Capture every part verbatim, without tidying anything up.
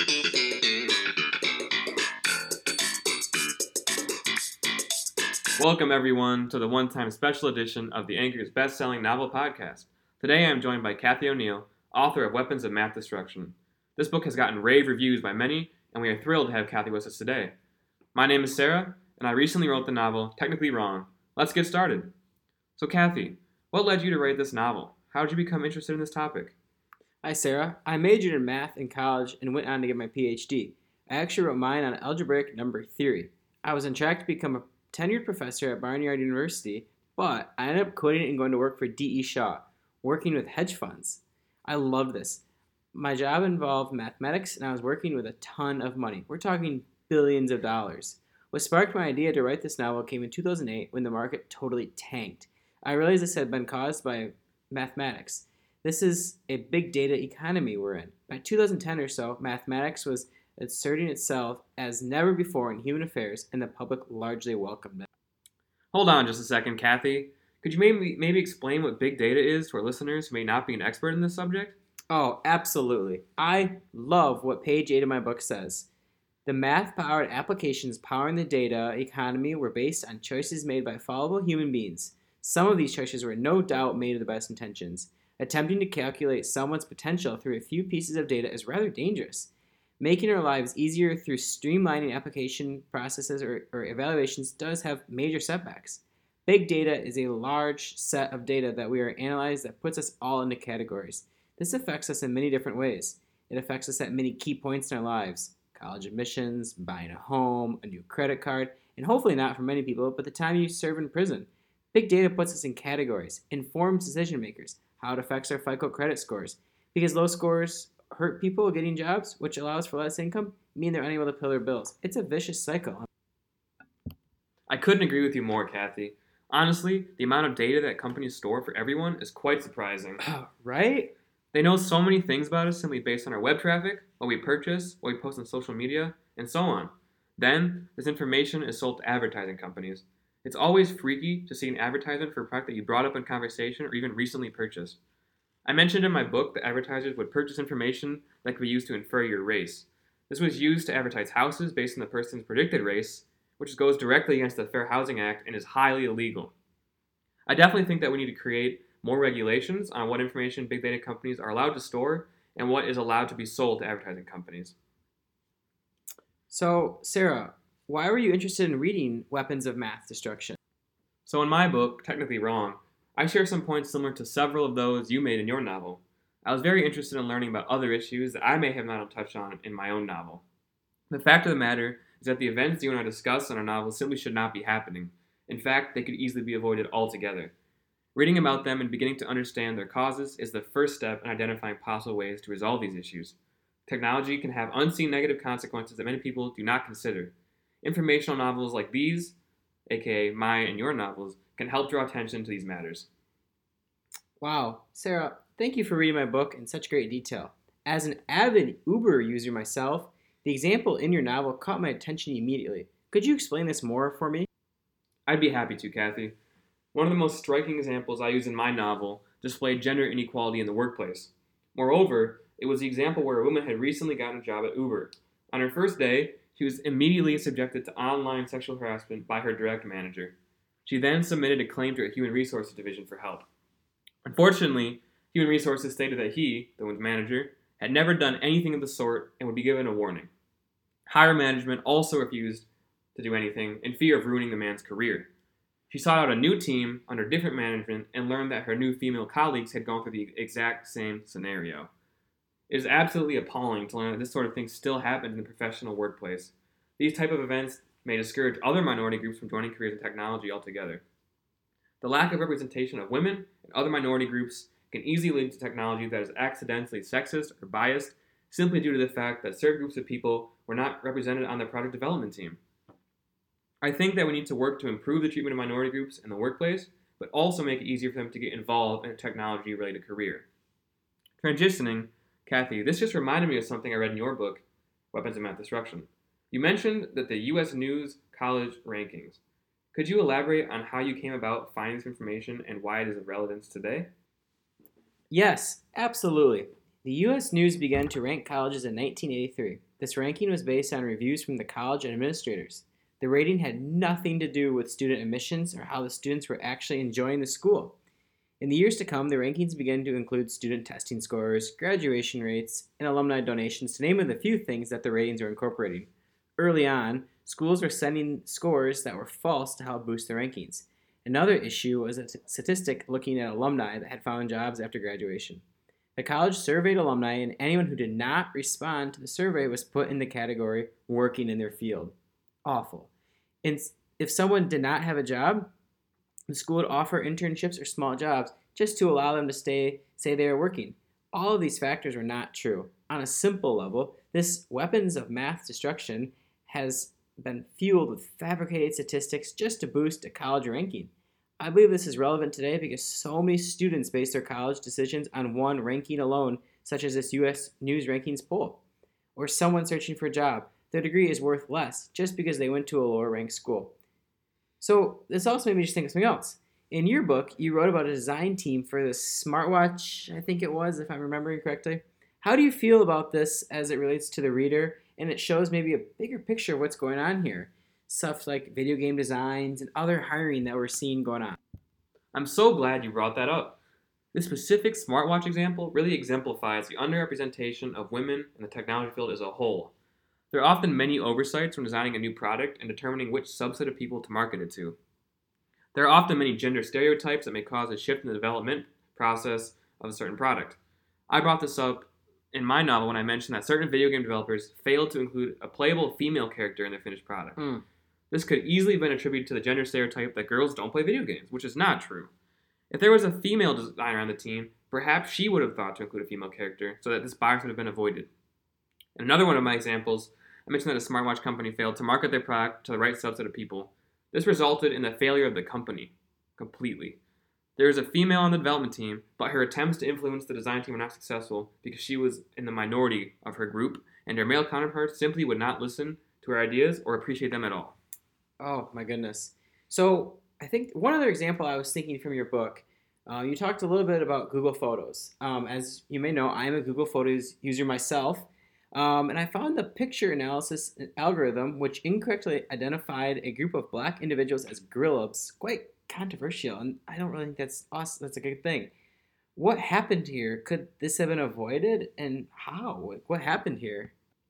Welcome, everyone, to the one-time special edition of the Anchor's best-selling novel podcast. Today, I am joined by Kathy O'Neill, author of Weapons of Math Destruction. This book has gotten rave reviews by many, and we are thrilled to have Kathy with us today. My name is Sarah, and I recently wrote the novel Technically Wrong. Let's get started. So, Kathy, what led you to write this novel? How did you become interested in this topic? Hi, Sarah. I majored in math in college and went on to get my P H D. I actually wrote mine on algebraic number theory. I was on track to become a tenured professor at Barnard University, but I ended up quitting and going to work for D E. Shaw, working with hedge funds. I love this. My job involved mathematics, and I was working with a ton of money. We're talking billions of dollars. What sparked my idea to write this novel came in two thousand eight when the market totally tanked. I realized this had been caused by mathematics. This is a big data economy we're in. By two thousand ten or so, mathematics was asserting itself as never before in human affairs, and the public largely welcomed it. Hold on just a second, Kathy. Could you maybe maybe explain what big data is to our listeners who may not be an expert in this subject? Oh, absolutely. I love what page eight of my book says. The math-powered applications powering the data economy were based on choices made by fallible human beings. Some of these choices were no doubt made with the best intentions. Attempting to calculate someone's potential through a few pieces of data is rather dangerous. Making our lives easier through streamlining application processes or, or evaluations does have major setbacks. Big data is a large set of data that we are analyzed that puts us all into categories. This affects us in many different ways. It affects us at many key points in our lives. College admissions, buying a home, a new credit card, and hopefully not for many people, but the time you serve in prison. Big data puts us in categories, informs decision makers, how it affects our FICO credit scores. Because low scores hurt people getting jobs, which allows for less income, mean they're unable to pay their bills. It's a vicious cycle. I couldn't agree with you more, Kathy. Honestly, the amount of data that companies store for everyone is quite surprising. Right? They know so many things about us simply based on our web traffic, what we purchase, what we post on social media, and so on. Then, this information is sold to advertising companies. It's always freaky to see an advertisement for a product that you brought up in conversation or even recently purchased. I mentioned in my book that advertisers would purchase information that could be used to infer your race. This was used to advertise houses based on the person's predicted race, which goes directly against the Fair Housing Act and is highly illegal. I definitely think that we need to create more regulations on what information big data companies are allowed to store and what is allowed to be sold to advertising companies. So, Sarah, why were you interested in reading Weapons of Math Destruction? So in my book, Technically Wrong, I share some points similar to several of those you made in your novel. I was very interested in learning about other issues that I may have not touched on in my own novel. The fact of the matter is that the events you and I discuss in our novel simply should not be happening. In fact, they could easily be avoided altogether. Reading about them and beginning to understand their causes is the first step in identifying possible ways to resolve these issues. Technology can have unseen negative consequences that many people do not consider. Informational novels like these, aka my and your novels, can help draw attention to these matters. Wow, Sarah, thank you for reading my book in such great detail. As an avid Uber user myself, the example in your novel caught my attention immediately. Could you explain this more for me? I'd be happy to, Kathy. One of the most striking examples I use in my novel displayed gender inequality in the workplace. Moreover, it was the example where a woman had recently gotten a job at Uber. On her first day, she was immediately subjected to online sexual harassment by her direct manager. She then submitted a claim to a Human Resources division for help. Unfortunately, Human Resources stated that he, the woman's manager, had never done anything of the sort and would be given a warning. Higher management also refused to do anything in fear of ruining the man's career. She sought out a new team under different management and learned that her new female colleagues had gone through the exact same scenario. It is absolutely appalling to learn that this sort of thing still happens in the professional workplace. These type of events may discourage other minority groups from joining careers in technology altogether. The lack of representation of women and other minority groups can easily lead to technology that is accidentally sexist or biased simply due to the fact that certain groups of people were not represented on the product development team. I think that we need to work to improve the treatment of minority groups in the workplace, but also make it easier for them to get involved in a technology-related career. Transitioning, Kathy, this just reminded me of something I read in your book, Weapons of Math Destruction. You mentioned that the U S News College rankings. Could you elaborate on how you came about finding this information and why it is of relevance today? Yes, absolutely. The U S News began to rank colleges in nineteen eighty-three. This ranking was based on reviews from the college administrators. The rating had nothing to do with student admissions or how the students were actually enjoying the school. In the years to come, the rankings began to include student testing scores, graduation rates, and alumni donations, to name of the few things that the ratings were incorporating. Early on, schools were sending scores that were false to help boost the rankings. Another issue was a t- statistic looking at alumni that had found jobs after graduation. The college surveyed alumni, and anyone who did not respond to the survey was put in the category working in their field. Awful. And if someone did not have a job, the school would offer internships or small jobs just to allow them to stay, say they were working. All of these factors were not true. On a simple level, this weapons of math destruction has been fueled with fabricated statistics just to boost a college ranking. I believe this is relevant today because so many students base their college decisions on one ranking alone, such as this U S News Rankings poll. Or someone searching for a job, their degree is worth less just because they went to a lower ranked school. So this also made me just think of something else. In your book, you wrote about a design team for this smartwatch, I think it was, if I'm remembering correctly. How do you feel about this as it relates to the reader? And it shows maybe a bigger picture of what's going on here. Stuff like video game designs and other hiring that we're seeing going on. I'm so glad you brought that up. This specific smartwatch example really exemplifies the underrepresentation of women in the technology field as a whole. There are often many oversights when designing a new product and determining which subset of people to market it to. There are often many gender stereotypes that may cause a shift in the development process of a certain product. I brought this up in my novel when I mentioned that certain video game developers failed to include a playable female character in their finished product. Mm. This could easily have been attributed to the gender stereotype that girls don't play video games, which is not true. If there was a female designer on the team, perhaps she would have thought to include a female character so that this bias would have been avoided. In another one of my examples, I mentioned that a smartwatch company failed to market their product to the right subset of people. This resulted in the failure of the company completely. There was a female on the development team, but her attempts to influence the design team were not successful because she was in the minority of her group, and her male counterparts simply would not listen to her ideas or appreciate them at all. Oh, my goodness. So I think one other example I was thinking from your book, uh, you talked a little bit about Google Photos. Um, as you may know, I'm a Google Photos user myself, um, and I found the picture analysis algorithm, which incorrectly identified a group of black individuals as gorillas, quite controversial, and I don't really think that's awesome. That's a good thing. What happened here? Could this have been avoided, and how? Like, what happened here?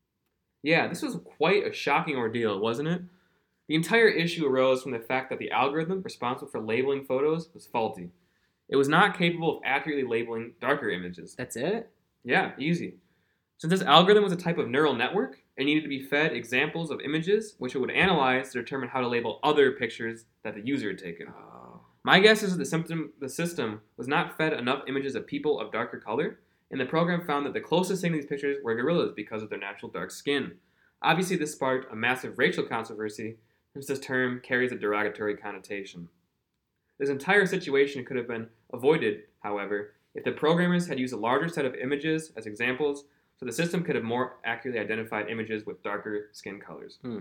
Yeah, this was quite a shocking ordeal, wasn't it? The entire issue arose from the fact that the algorithm responsible for labeling photos was faulty. It was not capable of accurately labeling darker images. That's it? Yeah, easy. Since this algorithm was a type of neural network, it needed to be fed examples of images which it would analyze to determine how to label other pictures that the user had taken. Oh. My guess is that the, symptom, the system was not fed enough images of people of darker color, and the program found that the closest thing to these pictures were gorillas because of their natural dark skin. Obviously, this sparked a massive racial controversy, since this term carries a derogatory connotation. This entire situation could have been avoided, however, if the programmers had used a larger set of images as examples, so the system could have more accurately identified images with darker skin colors. Hmm.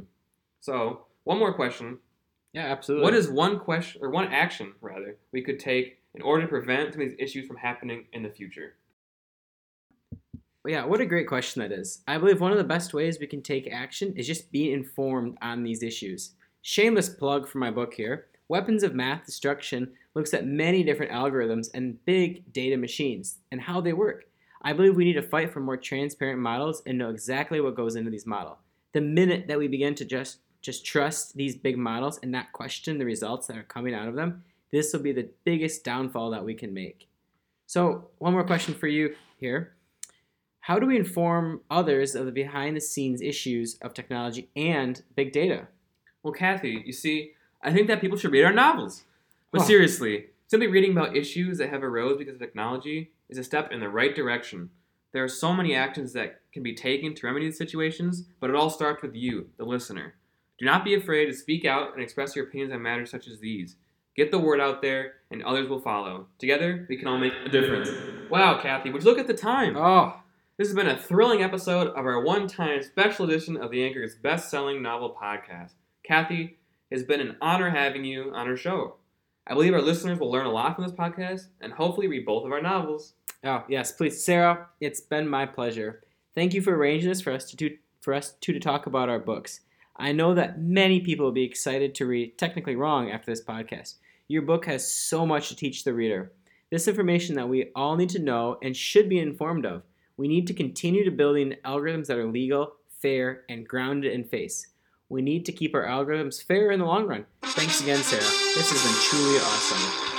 So, one more question. Yeah, absolutely. What is one question, or one action, rather, we could take in order to prevent some of these issues from happening in the future? Yeah, what a great question that is. I believe one of the best ways we can take action is just being informed on these issues. Shameless plug for my book here. Weapons of Math Destruction looks at many different algorithms and big data machines and how they work. I believe we need to fight for more transparent models and know exactly what goes into these models. The minute that we begin to just, just trust these big models and not question the results that are coming out of them, this will be the biggest downfall that we can make. So, one more question for you here. How do we inform others of the behind-the-scenes issues of technology and big data? Well, Kathy, you see, I think that people should read our novels. But Huh. seriously, simply reading about issues that have arose because of technology is a step in the right direction. There are so many actions that can be taken to remedy these situations, but it all starts with you, the listener. Do not be afraid to speak out and express your opinions on matters such as these. Get the word out there, and others will follow. Together, we can all make a difference. Wow, Kathy, would you look at the time? Oh, This has been a thrilling episode of our one-time special edition of the Anchor's best-selling novel podcast. Kathy, it has been an honor having you on our show. I believe our listeners will learn a lot from this podcast and hopefully read both of our novels. Oh, yes, please. Sarah, it's been my pleasure. Thank you for arranging this for us to do, for us two to talk about our books. I know that many people will be excited to read Technically Wrong after this podcast. Your book has so much to teach the reader. This information that we all need to know and should be informed of. We need to continue to building algorithms that are legal, fair, and grounded in face. We need to keep our algorithms fair in the long run. Thanks again, Sarah. This has been truly awesome.